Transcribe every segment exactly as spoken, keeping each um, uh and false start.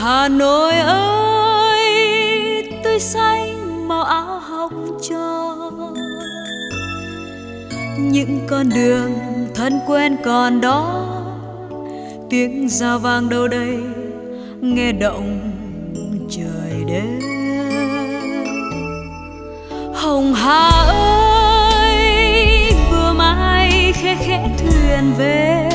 Hà Nội ơi, tươi xanh màu áo học trò, những con đường thân quen còn đó, tiếng rao vang đâu đây nghe động trời đêm. Hồng Hà ơi, bữa mai khẽ khẽ thuyền về,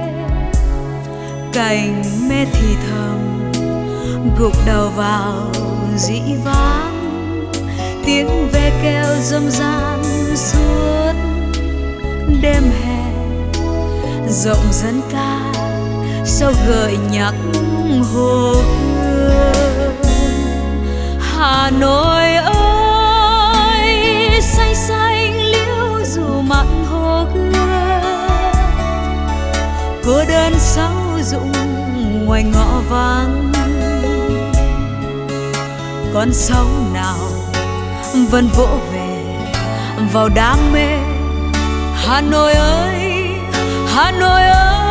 cành me thì thầm gục đầu vào dĩ vãng, tiếng ve kêu râm ran suốt đêm hè, rộng dẫn ca sao gợi nhắc hồ hương. Hà Nội ơi, xanh xanh liễu dù mặn hồ gươm, cô đơn sâu rụng ngoài ngõ vắng. Con sóng nào vẫn vỗ về vào đam mê. Hà Nội ơi, Hà Nội ơi,